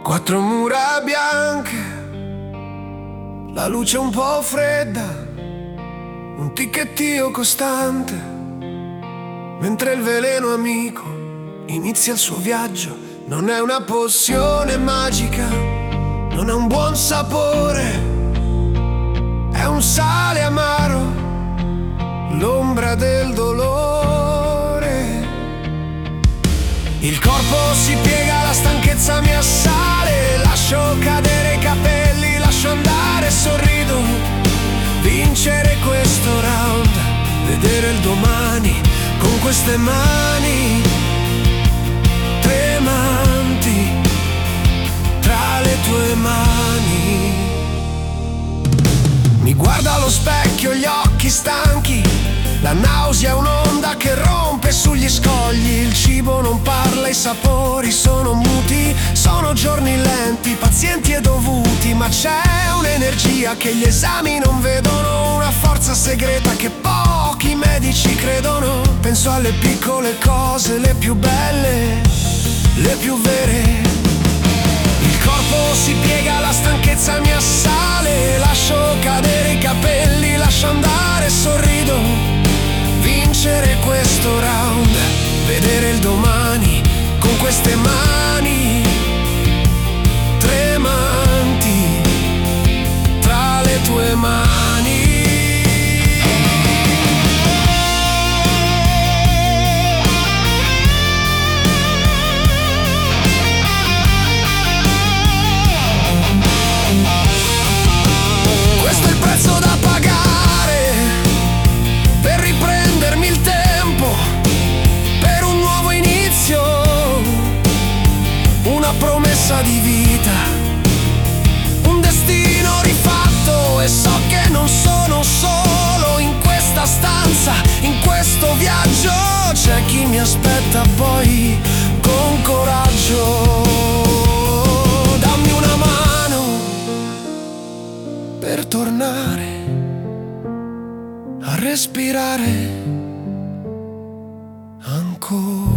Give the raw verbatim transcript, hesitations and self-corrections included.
Quattro mura bianche, la luce un po' fredda, un ticchettio costante, mentre il veleno amico inizia il suo viaggio. Non è una pozione magica, non ha un buon sapore, è un sale amaro, l'ombra del dolore. Il corpo si piega, la stanchezza mi assale, lascio cadere i capelli, lascio andare, sorrido. Vincere questo round, vedere il domani con queste mani tremanti tra le tue mani. Mi guardo allo specchio, gli occhi stanchi, la nausea è un'onda che rompe sugli scogli. Il cibo non parla, i sapori sono muti. Sono giorni lenti, pazienti e dovuti, ma c'è un'energia che gli esami non vedono, una forza segreta che pochi medici credono. Penso alle piccole cose, le più belle, le più vere. Il corpo si piega, la stanchezza mi assale, lascio cadere i capelli, lascio andare, sorrido. Vincere questo round, vedere il domani con queste mani tremanti tra le tue mani. Questo è il prezzo da pagare per riprendermi il tempo, per un nuovo inizio, una promessa di vita, un destino rifatto. E so che non sono solo in questa stanza, in questo viaggio. C'è chi mi aspetta poi con coraggio. Dammi una mano per tornare a respirare ancora.